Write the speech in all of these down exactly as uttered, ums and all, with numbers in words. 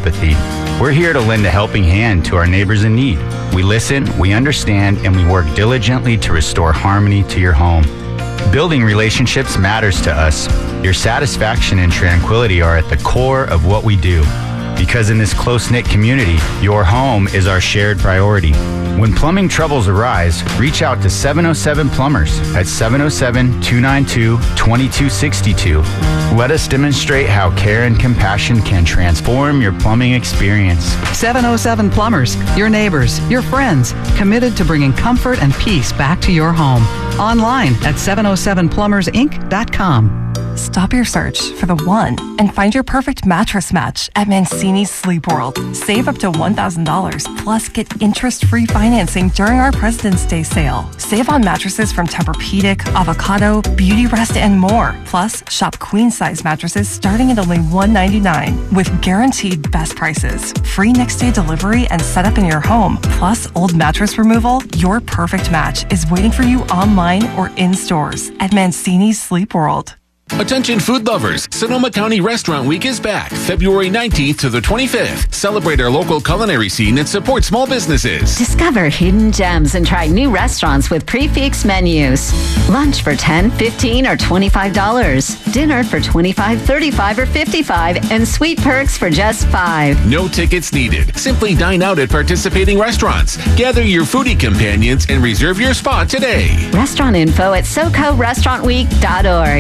empathy. We're here to lend a helping hand to our neighbors in need. We listen, we understand, and we work diligently to restore harmony to your home. Building relationships matters to us. Your satisfaction and tranquility are at the core of what we do. Because in this close-knit community, your home is our shared priority. When plumbing troubles arise, reach out to seven oh seven Plumbers at seven oh seven, two nine two, two two six two. Let us demonstrate how care and compassion can transform your plumbing experience. seven oh seven Plumbers, your neighbors, your friends, committed to bringing comfort and peace back to your home. Online at seven oh seven plumbers inc dot com. Stop your search for the one and find your perfect mattress match at Mancini's Sleep World. Save up to one thousand dollars plus get interest-free financing during our President's Day sale. Save on mattresses from Tempur-Pedic, Avocado, Beauty Rest, and more. Plus, shop queen-size mattresses starting at only one hundred ninety-nine dollars with guaranteed best prices, free next-day delivery, and setup in your home. Plus, old mattress removal. Your perfect match is waiting for you online or in stores at Mancini's Sleep World. Attention food lovers, Sonoma County Restaurant Week is back, February nineteenth to the twenty-fifth. Celebrate our local culinary scene and support small businesses. Discover hidden gems and try new restaurants with prefix menus. Lunch for ten dollars, fifteen dollars, or twenty-five dollars. Dinner for twenty-five dollars, thirty-five dollars, or fifty-five dollars, and sweet perks for just five dollars. No tickets needed. Simply dine out at participating restaurants. Gather your foodie companions and reserve your spot today. Restaurant info at soco restaurant week dot org.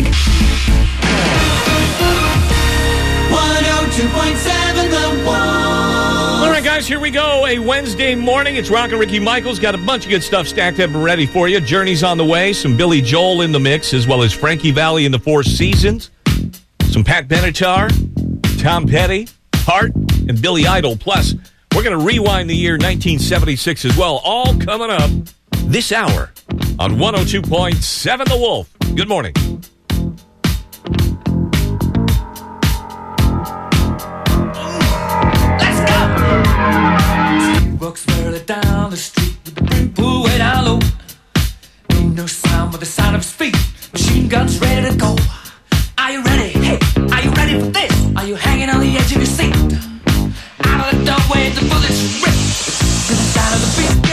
one oh two point seven The Wolf. All right, guys, here we go. A Wednesday morning. It's Rockin' Ricky Michaels. Got a bunch of good stuff stacked up and ready for you. Journey's on the way. Some Billy Joel in the mix, as well as Frankie Valli and the Four Seasons. Some Pat Benatar, Tom Petty, Hart, and Billy Idol. Plus, we're going to rewind the year nineteen seventy-six as well. All coming up this hour on one oh two point seven The Wolf. Good morning. Walks further down the street with the brim pulled way down low. Ain't no sound but the sound of his feet. Machine guns ready to go. Are you ready? Hey, are you ready for this? Are you hanging on the edge of your seat? Out of the doorway, the bullets rip to the sound of the beat.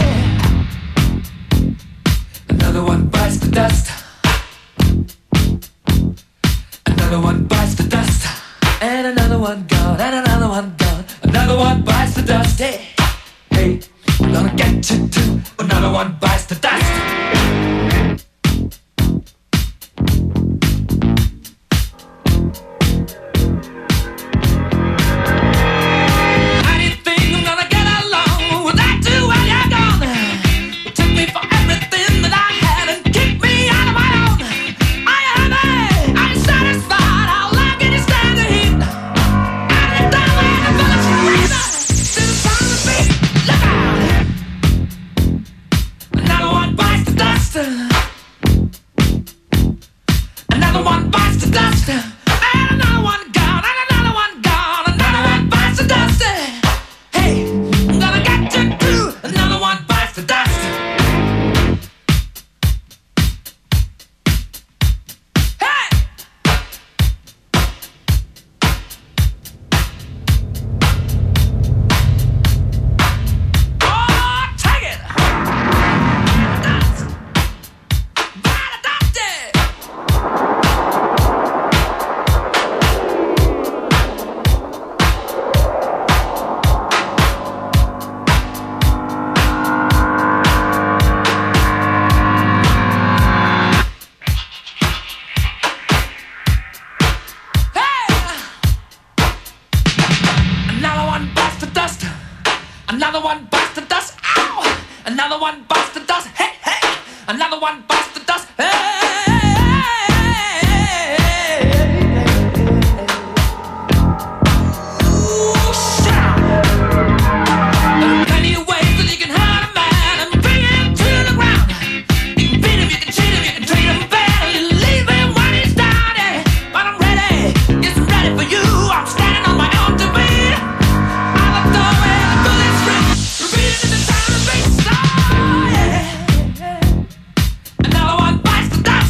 Yeah. Another one bites the dust. Another one bites the dust. And another one gone. And another one gone. Another one bites the dust. Hey. Hey, I'm gonna get you too. Another one bites the dust. How do you think I'm gonna get along without you while you're gone? You took me for everything that I had and kicked me out of my own. Are you happy? Are you satisfied? How long can you stand the heat? Out of the doorway, the bullets rip to the sound of the beat. Look out! Another one bites the dust. Another one bites the dust. And another one gone. And another one gone. Another one bites the dust. Hey, I'm gonna get you too. Another one bites the dust. Hey! Oh, take it! Dust. By the dusty. Another one bites the dust. Another one bites the dust. Ow! Another one bites the dust. Hey, hey! Another one bites the dust. Hey! Ooh, shout! There are plenty of ways that you can hurt a man and bring him to the ground. You can beat him, you can cheat him, you can treat him bad, you leave him when he's down. Yeah. But I'm ready, yes, I'm ready for you. I'm standing on my own two feet. Out the doorway, the bullets rip, repeating in the sound of the beat. Oh, yeah. Another one bites the dust.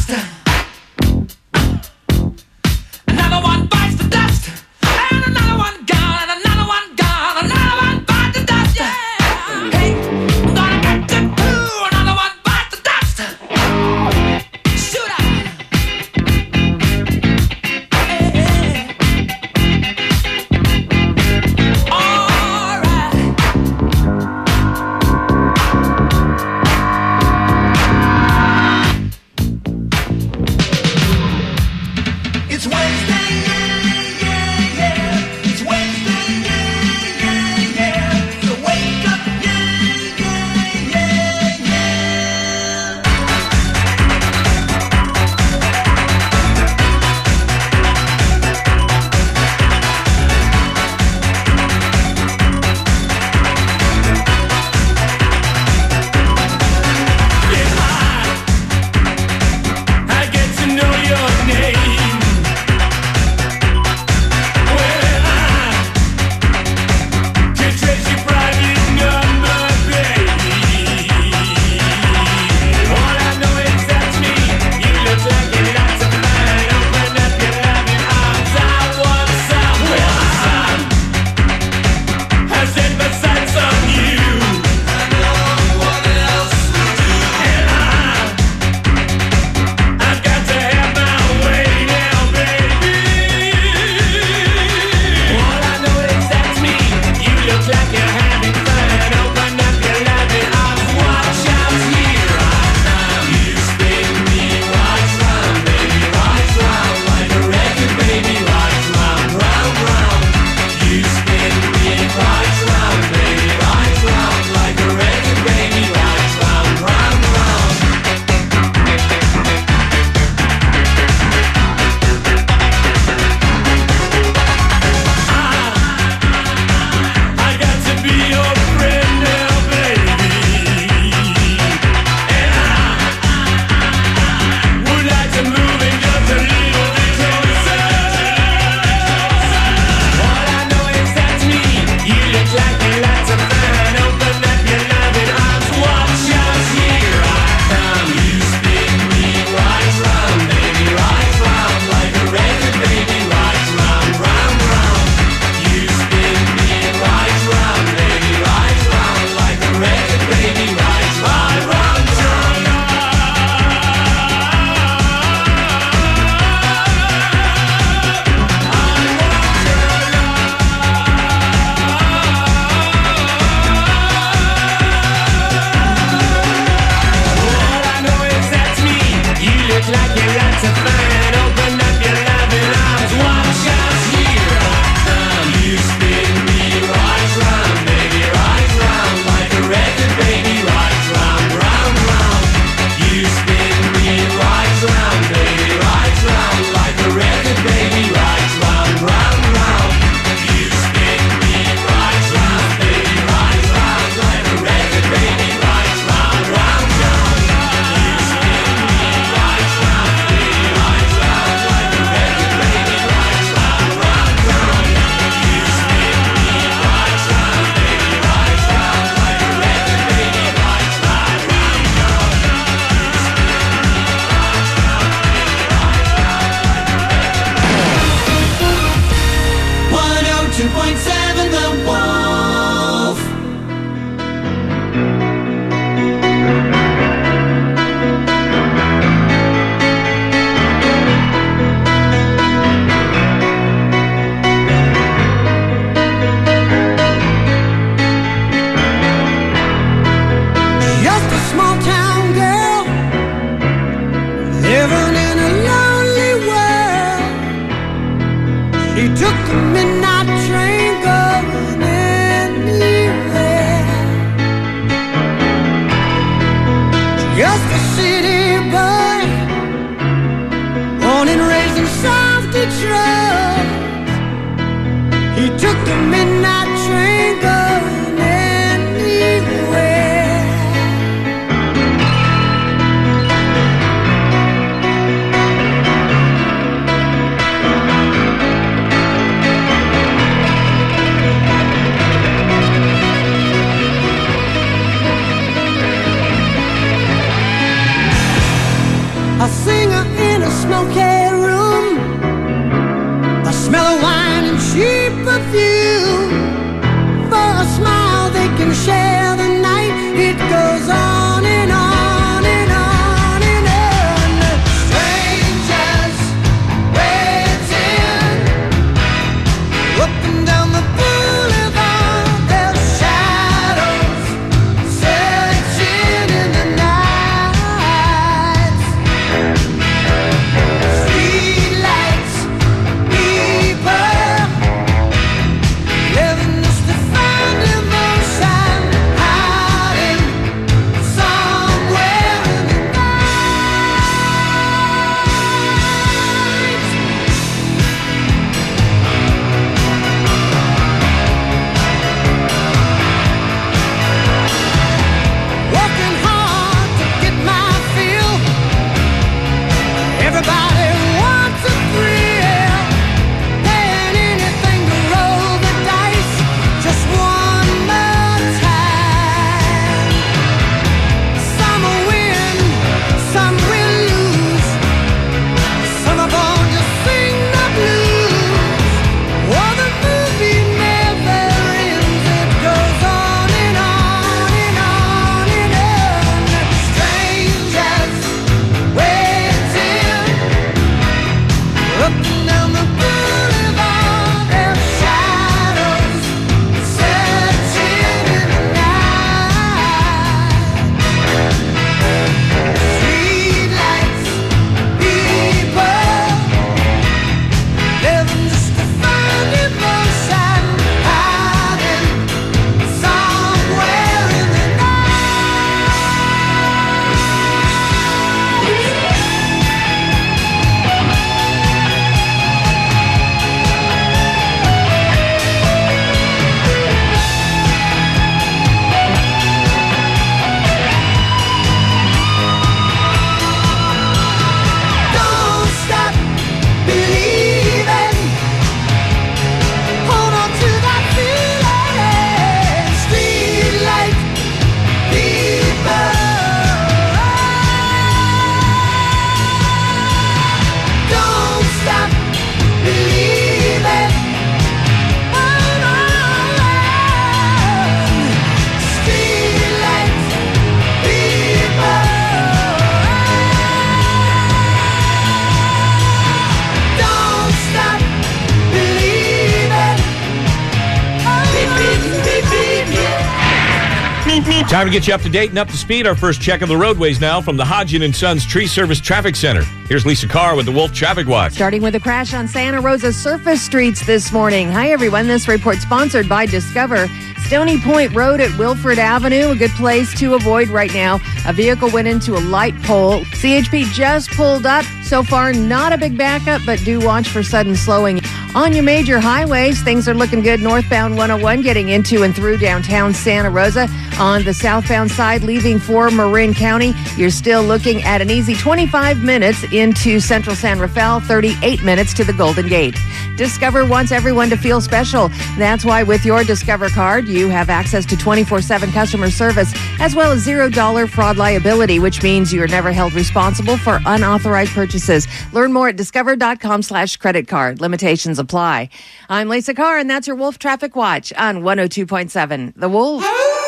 Time to get you up to date and up to speed. Our first check of the roadways now from the Hodgin and Sons Tree Service Traffic Center. Here's Lisa Carr with the Wolf Traffic Watch. Starting with a crash on Santa Rosa surface streets this morning. Hi, everyone. This report sponsored by Discover. Stony Point Road at Wilford Avenue, a good place to avoid right now. A vehicle went into a light pole. C H P just pulled up. So far, not a big backup, but do watch for sudden slowing. On your major highways, things are looking good. Northbound one oh one getting into and through downtown Santa Rosa. On the southbound side, leaving for Marin County, you're still looking at an easy twenty-five minutes into central San Rafael, thirty-eight minutes to the Golden Gate. Discover wants everyone to feel special. That's why with your Discover card, you have access to twenty-four seven customer service as well as zero dollar fraud liability, which means you're never held responsible for unauthorized purchases. Learn more at discover.com slash credit card. Limitations apply. I'm Lisa Carr, and that's your Wolf Traffic Watch on one oh two point seven. The Wolf.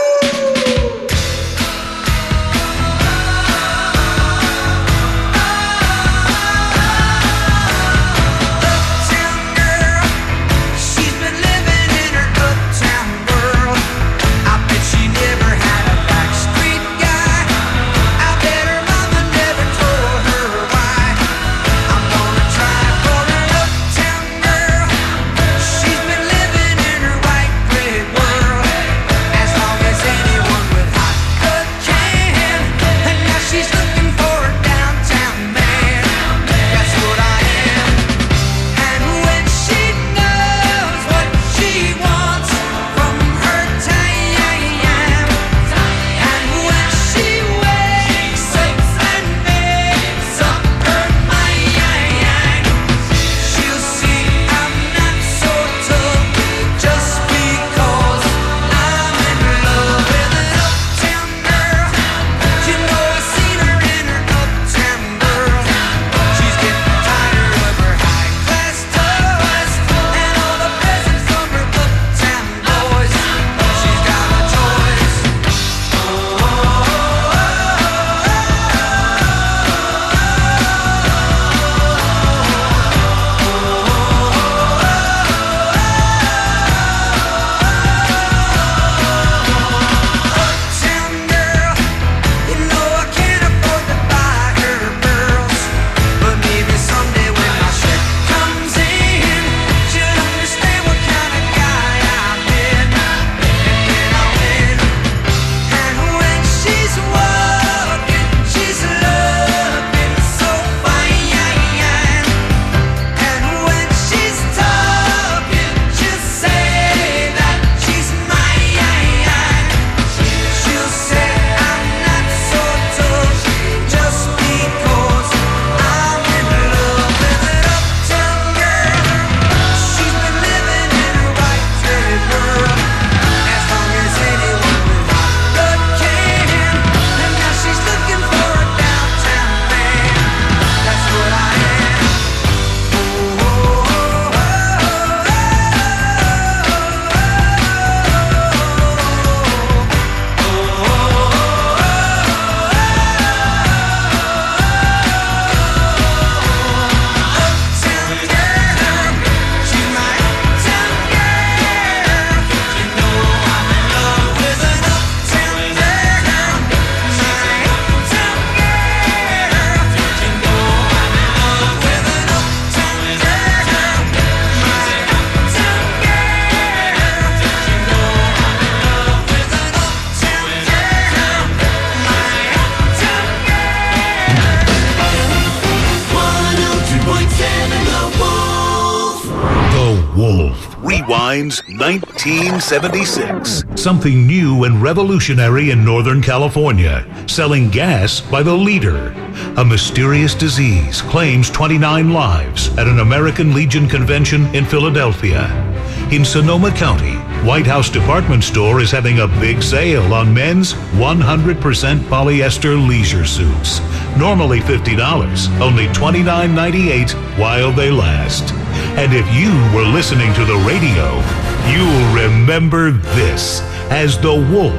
Rewinds nineteen seventy-six. Something new and revolutionary in Northern California. Selling gas by the liter. A mysterious disease claims twenty-nine lives at an American Legion convention in Philadelphia. In Sonoma County, White House Department Store is having a big sale on men's one hundred percent polyester leisure suits. Normally fifty dollars, only twenty-nine ninety-eight while they last. And if you were listening to the radio, you'll remember this as The Wolf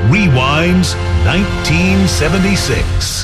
Rewinds nineteen seventy-six.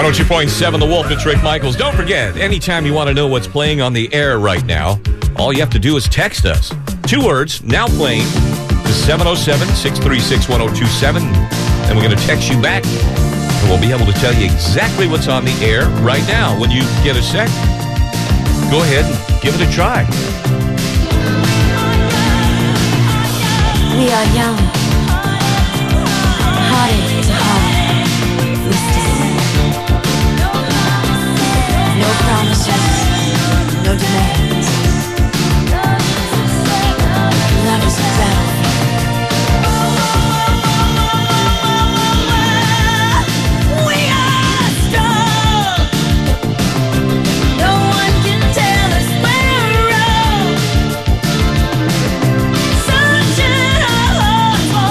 one oh two point seven The Wolf, it's Rick Michaels. Don't forget, anytime you want to know what's playing on the air right now, all you have to do is text us. Two words, now playing, to seven oh seven, six three six, one oh two seven. And we're going to text you back, and we'll be able to tell you exactly what's on the air right now. When you get a sec, go ahead and give it a try. We are young, hearted to heart, we stand. No promises, no demands. Love is a battle. We are strong. No one can tell us we're wrong. Sunshine our hearts.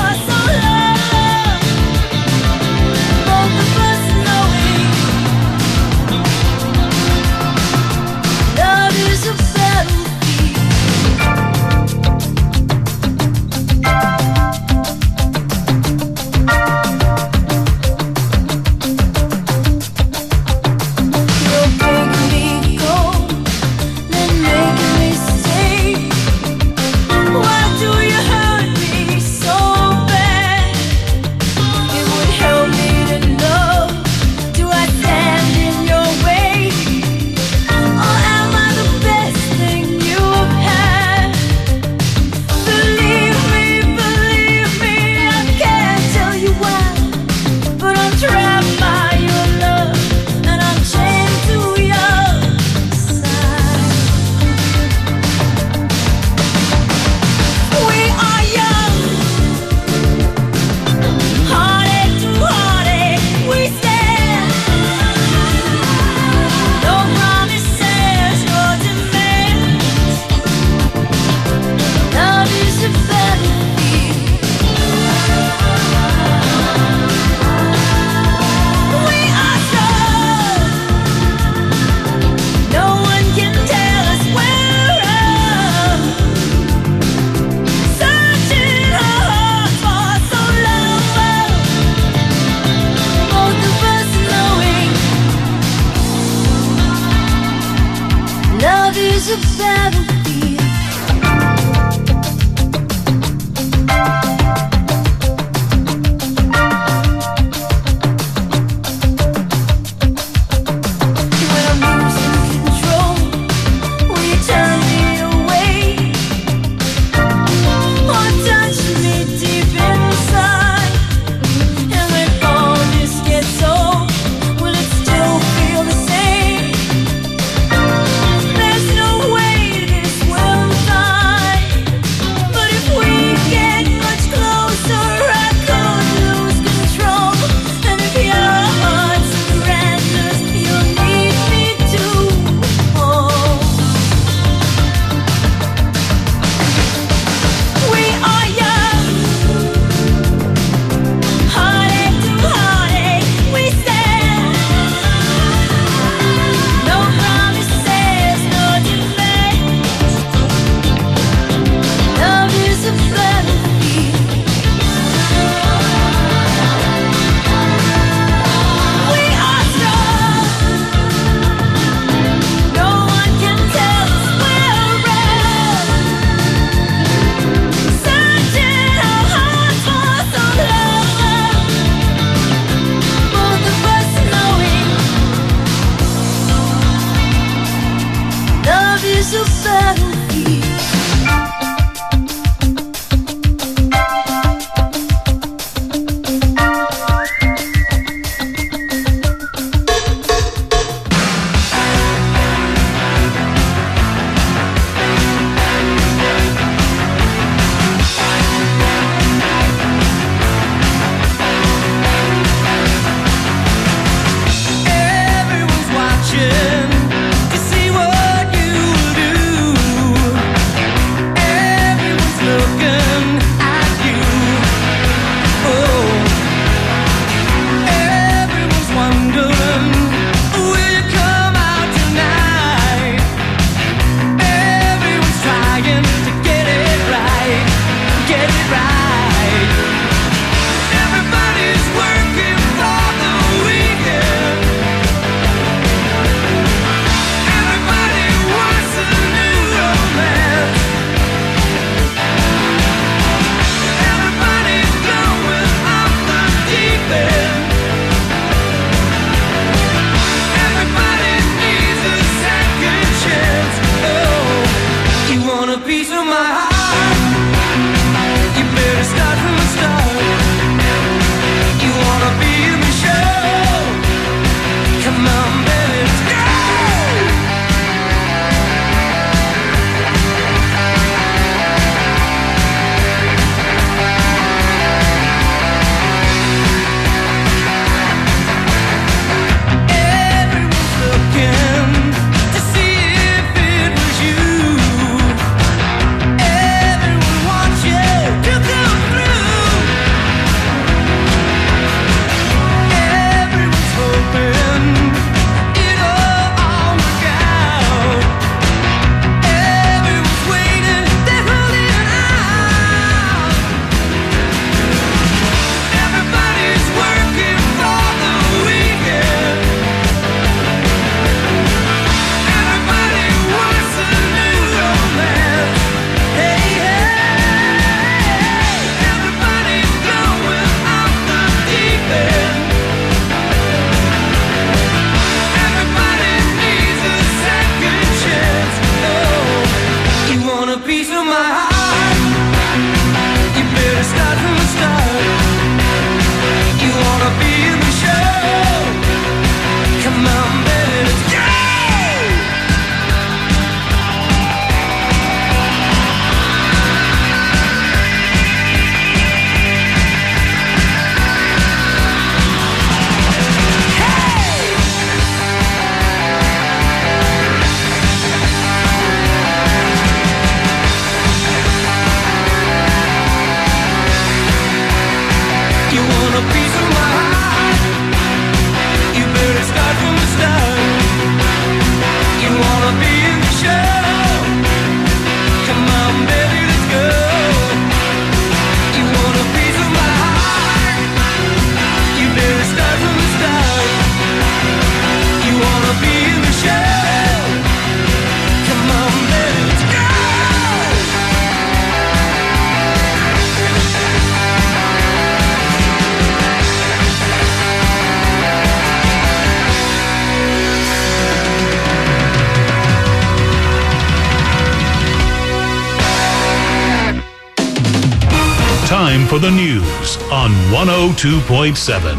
Time for the news on one oh two point seven.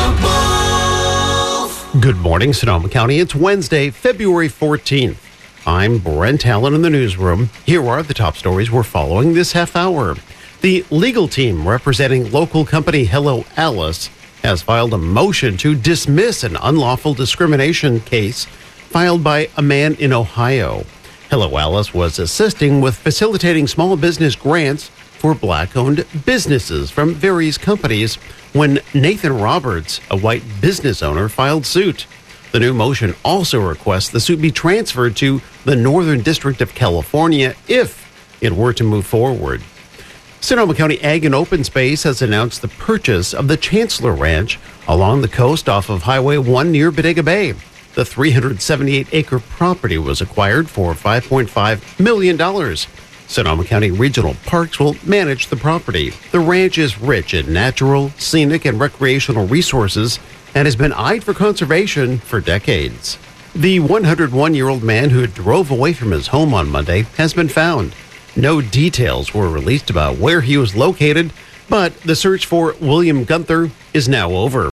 Good morning, Sonoma County. It's Wednesday, February fourteenth. I'm Brent Allen in the newsroom. Here are the top stories we're following this half hour. The legal team representing local company Hello Alice has filed a motion to dismiss an unlawful discrimination case filed by a man in Ohio. Hello Alice was assisting with facilitating small business grants for black-owned businesses from various companies when Nathan Roberts, a white business owner, filed suit. The new motion also requests the suit be transferred to the Northern District of California if it were to move forward. Sonoma County Ag and Open Space has announced the purchase of the Chancellor Ranch along the coast off of Highway one near Bodega Bay. The three hundred seventy-eight acre property was acquired for five point five million dollars. Sonoma County Regional Parks will manage the property. The ranch is rich in natural, scenic, and recreational resources and has been eyed for conservation for decades. The one hundred one-year-old man who drove away from his home on Monday has been found. No details were released about where he was located, but the search for William Gunther is now over.